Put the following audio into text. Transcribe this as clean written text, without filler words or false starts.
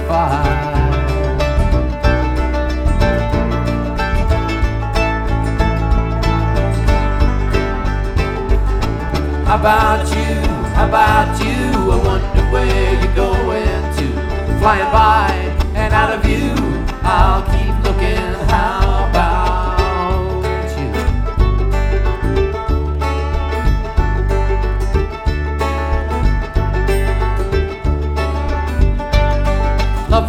fire. How about you? How about you? I wonder where you're going to. Flying by and out of view, I'll keep looking. How